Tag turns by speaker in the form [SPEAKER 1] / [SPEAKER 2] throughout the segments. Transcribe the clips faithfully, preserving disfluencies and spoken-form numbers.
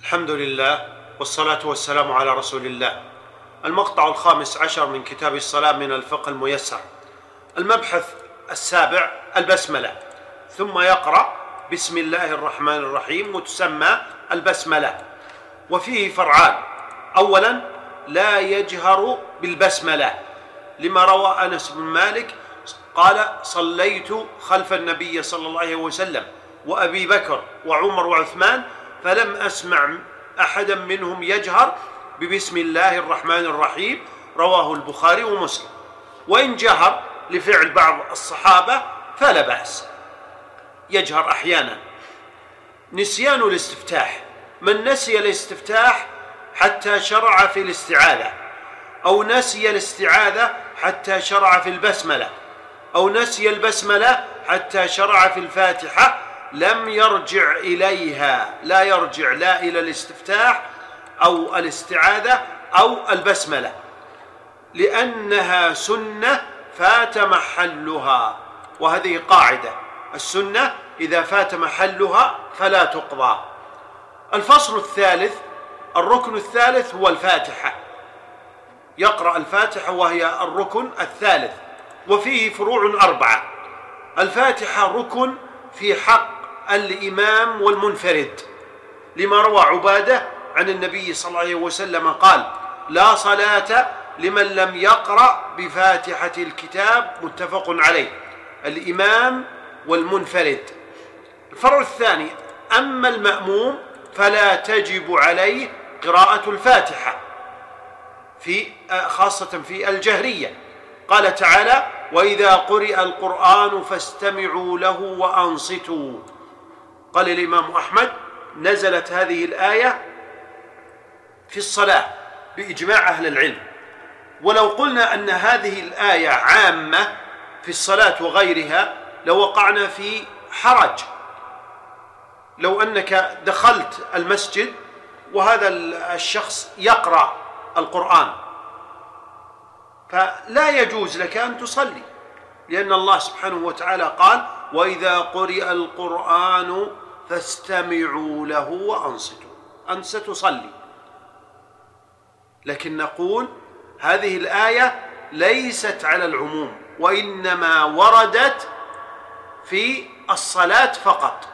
[SPEAKER 1] الحمد لله والصلاة والسلام على رسول الله. المقطع الخامس عشر من كتاب الصلاة من الفقه الميسر. المبحث السابع البسملة، ثم يقرأ بسم الله الرحمن الرحيم، وتسمى البسملة. وفيه فرعان: أولا لا يجهر بالبسملة، لما روى أنس بن مالك قال: صليت خلف النبي صلى الله عليه وسلم وأبي بكر وعمر وعثمان فلم أسمع أحدا منهم يجهر ببسم الله الرحمن الرحيم. رواه البخاري ومسلم. وإن جهر لفعل بعض الصحابة فلا بأس، يجهر أحيانا. نسيان الاستفتاح: من نسي الاستفتاح حتى شرع في الاستعاذة، أو نسي الاستعاذة حتى شرع في البسملة، أو نسي البسملة حتى شرع في الفاتحة، لم يرجع إليها، لا يرجع لا إلى الاستفتاح أو الاستعاذة أو البسملة، لأنها سنة فات محلها. وهذه قاعدة: السنة إذا فات محلها فلا تقضى. الفصل الثالث، الركن الثالث هو الفاتحة. يقرأ الفاتحة وهي الركن الثالث، وفيه فروع أربعة. الفاتحة ركن في حق الإمام والمنفرد، لما روى عبادة عن النبي صلى الله عليه وسلم قال: لا صلاة لمن لم يقرأ بفاتحة الكتاب. متفق عليه. الإمام والمنفرد. الفرع الثاني: أما المأموم فلا تجب عليه قراءة الفاتحة، في خاصة في الجهرية. قال تعالى: وإذا قرئ القرآن فاستمعوا له وأنصتوا. قال الإمام أحمد: نزلت هذه الآية في الصلاة بإجماع أهل العلم. ولو قلنا أن هذه الآية عامة في الصلاة وغيرها لوقعنا في حرج. لو أنك دخلت المسجد وهذا الشخص يقرأ القرآن، فلا يجوز لك أن تصلي، لأن الله سبحانه وتعالى قال: وإذا قرئ القرآن فاستمعوا له وأنصتوا. أنت ستصلي، لكن نقول هذه الآية ليست على العموم، وإنما وردت في الصلاة فقط.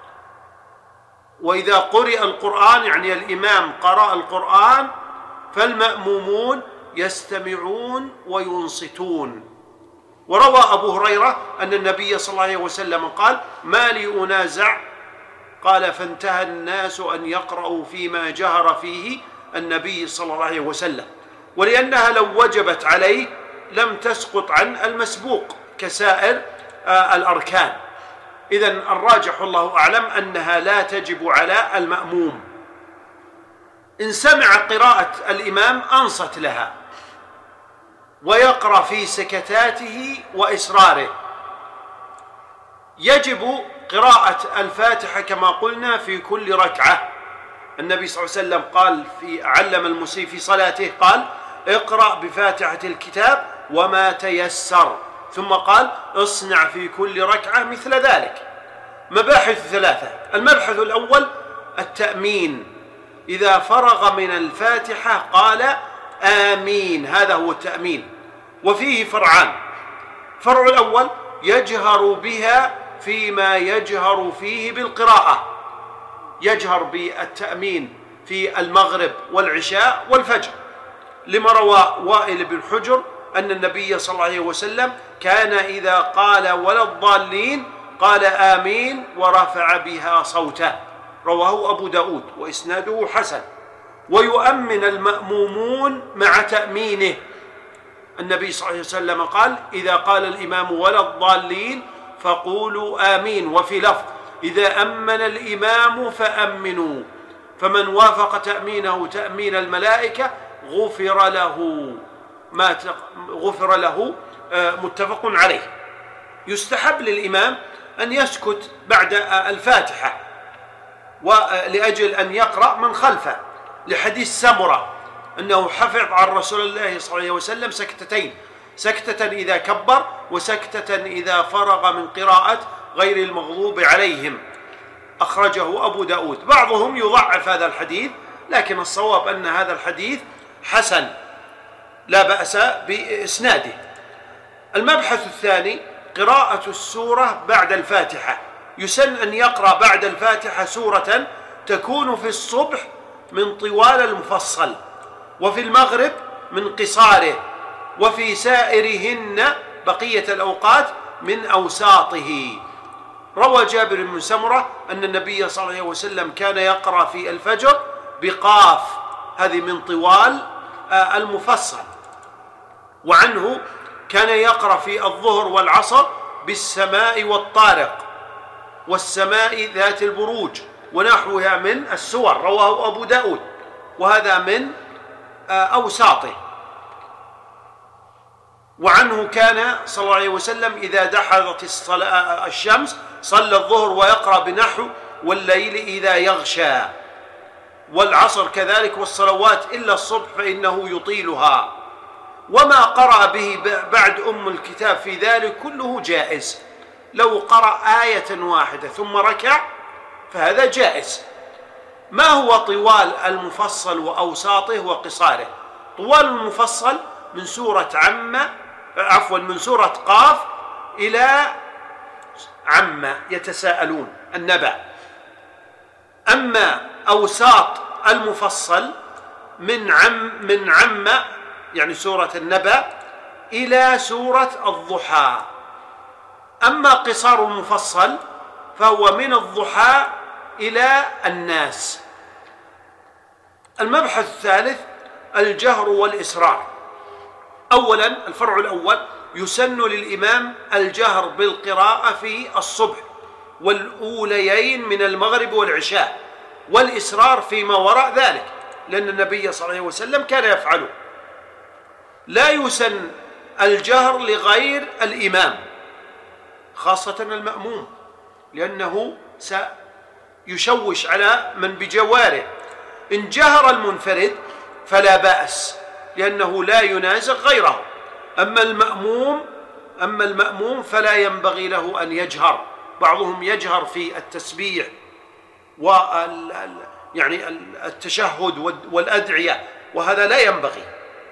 [SPEAKER 1] وإذا قرئ القرآن يعني الإمام قرأ القرآن، فالمأمومون يستمعون وينصتون. وروى أبو هريرة أن النبي صلى الله عليه وسلم قال: ما لي أنازع؟ قال: فانتهى الناس أن يقرأوا فيما جهر فيه النبي صلى الله عليه وسلم، ولأنها لو وجبت عليه لم تسقط عن المسبوق كسائر الأركان. إذن الراجح والله أعلم أنها لا تجب على المأموم. إن سمع قراءة الإمام أنصت لها، ويقرأ في سكتاته وإسراره. يجب قراءة الفاتحة كما قلنا في كل ركعة. النبي صلى الله عليه وسلم قال في علم المسيء في صلاته قال: اقرأ بفاتحة الكتاب وما تيسر، ثم قال: اصنع في كل ركعة مثل ذلك. مباحث ثلاثة. المبحث الأول التأمين، إذا فرغ من الفاتحة قال آمين، هذا هو التأمين. وفيه فرعان: فرع الأول يجهر بها فيما يجهر فيه بالقراءة، يجهر بالتأمين في المغرب والعشاء والفجر، لما روى وائل بن حجر أن النبي صلى الله عليه وسلم كان إذا قال ولا الضالين قال آمين ورفع بها صوته. رواه أبو داود وإسناده حسن. ويؤمن المأمومون مع تأمينه. النبي صلى الله عليه وسلم قال: إذا قال الإمام ولا الضالين فقولوا آمين. وفي لفظ: إذا أمن الإمام فأمنوا. فمن وافق تأمينه تأمين الملائكة غفر له ما غفر له. متفق عليه. يستحب للإمام أن يسكت بعد الفاتحة ولأجل أن يقرأ من خلفه، لحديث سمرة أنه حفظ عن رسول الله صلى الله عليه وسلم سكتتين: سكتة إذا كبر، وسكتة إذا فرغ من قراءة غير المغضوب عليهم. أخرجه أبو داود. بعضهم يضعف هذا الحديث، لكن الصواب أن هذا الحديث حسن لا بأس بإسناده. المبحث الثاني قراءة السورة بعد الفاتحة. يسن أن يقرأ بعد الفاتحة سورة تكون في الصبح من طوال المفصل، وفي المغرب من قصاره، وفي سائرهن بقية الأوقات من أوساطه. روى جابر بن سمرة أن النبي صلى الله عليه وسلم كان يقرأ في الفجر بقاف، هذه من طوال المفصل. وعنه كان يقرأ في الظهر والعصر بالسماء والطارق والسماء ذات البروج ونحوها من السور، رواه أبو داود، وهذا من أوساطه. وعنه كان صلى الله عليه وسلم إذا دحضت الشمس صلى الظهر ويقرأ بنحو والليل إذا يغشى، والعصر كذلك، والصلوات إلا الصبح فإنه يطيلها. وما قرأ به بعد أم الكتاب في ذلك كله جائز. لو قرأ آية واحدة ثم ركع فهذا جائز. ما هو طوال المفصل وأوساطه وقصاره؟ طوال المفصل من سورة عمة عفوا من سورة قاف إلى عمة يتساءلون النبأ. أما أوساط المفصل من عم من عمة يعني سورة النبأ إلى سورة الضحى. أما قصار المفصل فهو من الضحى إلى الناس. المبحث الثالث الجهر والإسرار. أولا الفرع الأول يسن للإمام الجهر بالقراءة في الصبح والأوليين من المغرب والعشاء، والإسرار فيما وراء ذلك، لأن النبي صلى الله عليه وسلم كان يفعله. لا يسن الجهر لغير الإمام خاصة المأموم، لأنه سيشوش على من بجواره. إن جهر المنفرد فلا بأس، لأنه لا ينازع غيره. أما المأموم أما المأموم فلا ينبغي له أن يجهر. بعضهم يجهر في التسبيح وال يعني التشهد والأدعية، وهذا لا ينبغي.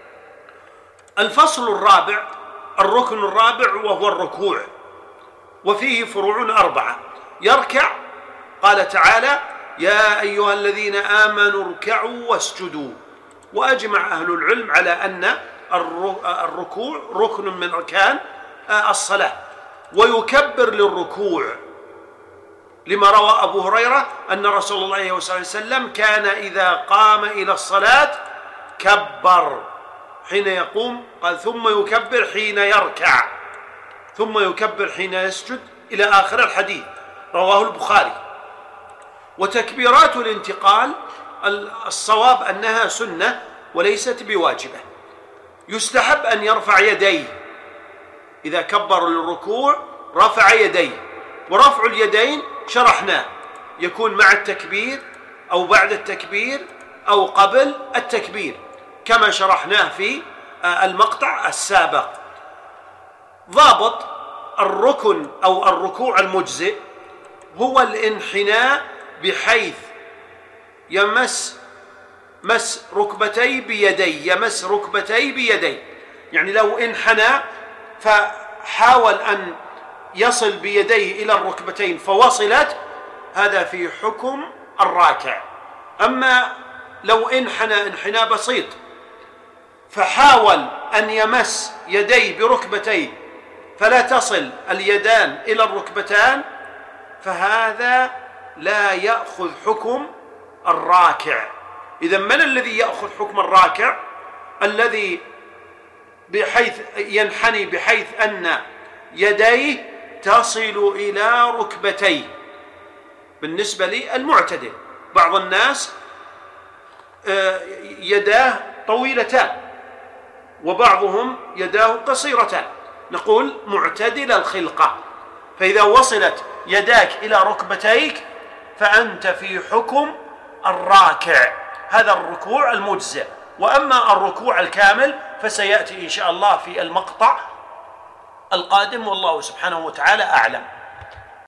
[SPEAKER 1] الفصل الرابع الركن الرابع وهو الركوع، وفيه فروع أربعة. يركع، قال تعالى: يا أيها الذين آمنوا اركعوا واسجدوا. وأجمع أهل العلم على أن الركوع ركن من أركان الصلاة، ويكبر للركوع، لما روى أبو هريرة أن رسول الله صلى الله عليه وسلم كان إذا قام إلى الصلاة كبر حين يقوم، قال ثم يكبر حين يركع، ثم يكبر حين يسجد، إلى آخر الحديث، رواه البخاري. وتكبيرات الانتقال الصواب أنها سنة وليست بواجبة. يستحب أن يرفع يديه إذا كبر للركوع، رفع يديه. ورفع اليدين شرحناه، يكون مع التكبير أو بعد التكبير أو قبل التكبير، كما شرحناه في المقطع السابق. ضابط الركن أو الركوع المجزئ هو الانحناء بحيث يمس مس ركبتي بيدي يمس ركبتي بيدي يعني لو انحنى فحاول أن يصل بيديه إلى الركبتين فوصلت، هذا في حكم الراكع. أما لو انحنى انحناء بسيط فحاول أن يمس يديه بركبتيه فلا تصل اليدان إلى الركبتان، فهذا لا يأخذ حكم الراكع. إذا من الذي يأخذ حكم الراكع؟ الذي بحيث ينحني بحيث أن يديه تصل إلى ركبتيه. بالنسبة للمعتدل، بعض الناس يداه طويلتان وبعضهم يداه قصيرتان، نقول معتدل الخلقة. فإذا وصلت يداك إلى ركبتيك فأنت في حكم الراكع، هذا الركوع المجزئ. وأما الركوع الكامل فسيأتي إن شاء الله في المقطع القادم، والله سبحانه وتعالى أعلم.